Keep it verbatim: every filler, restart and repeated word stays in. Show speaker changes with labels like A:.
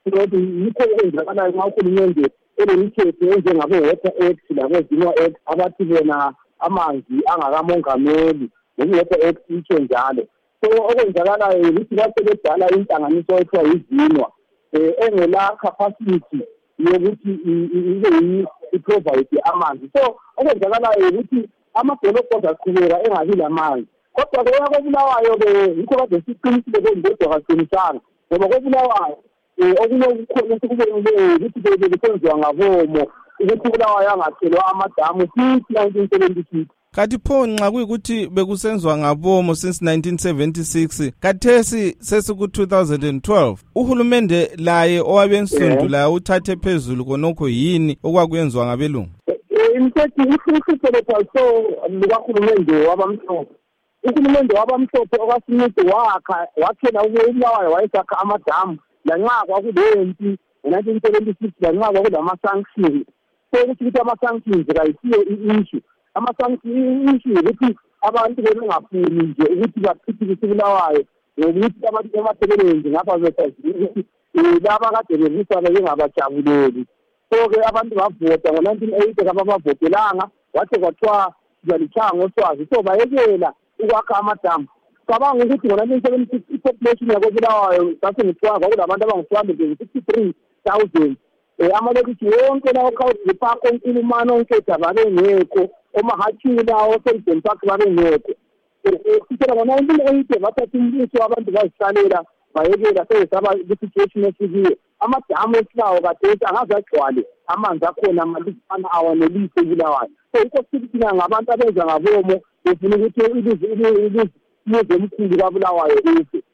A: ukuthi yikho okwenzakalayo nxa uhulumende elemithetho enjengabo-Water Act labo-Zimwa Act abathi bona amanzi angakamongameli ngoku-Water Act itsho njalo. So okwenzakalayo ukuthi basebedala inhlanganiso ethiwa yiZinwa um engela capacity yokuthi ibe i-provide amanzi. So okwenzakalayo ukuthi amadolobho azaqhubeka engabi lamanzi. Kodwa ke koBulawayo-ke yikho kade siqinisile kodwa kaqinisanga ngoba koBulawayo okunokukhona esikubonileyo ukuthi bebesenziwa ngabomo ukuthi uBulawayo angakhelwa amadamu since nineteen seventy-six.
B: Kanti pho nxa kuyikuthi bekusenziwa ngabomo since nineteen seventy-six, kathesi sesiku-two thousand twelve, uhulumende laye owabensundu laye uthathe phezulu konokho yini okwakuyenziwa ngabelungu?
A: Imthetho ihlutho lethaso likahulumende wabamhlophe. Uhulumende wabamhlophe okaSmith wakha wakhela uBulawayo wayesakha amadamu lanxa kwakulempi nineteen seventy-six lanxa kwakulama-sanctions. So ukuthi ama-sanctions kayisiyo i-issue. Ama-sanctions issue ukuthi abantu bebengafuni nje ukuthi baphithikise uBulawayo ngokuthi abantu emathekeleni ngapha besazi ukuthi laba kade bevusa bengabajabuleli. So-ke abantu bavota ngo-nineteen eighty kababavotelanga wathi kwathiwa sizalichaya ngoswazi. So bayekela ukwakha amadamu. Cabanga ukuthi ngo-nineteen seventy-six i-population yakoBulawayo sasengichwa kwakulabantu abangu-two hundred and sixty-three thousand. Um amalokitshi wonke lawo Khawuzi Park, oNkulumane, oNketha babengekho, oMahatshula, oSelden Park babengekho. Kusukela ngo-nineteen eighty bathatha umbuso abantu bazihlalela bayekela sesaba kwi-situation esikiyo. Amadamu esilawo kathesi angaze agcwale amanzi akhona amalutshwana awanelise uBulawayo. So yikho sithi thina ngabantu abenza ngabomo befuna ukuthi ilizwe elikhulu kaBulawayo life.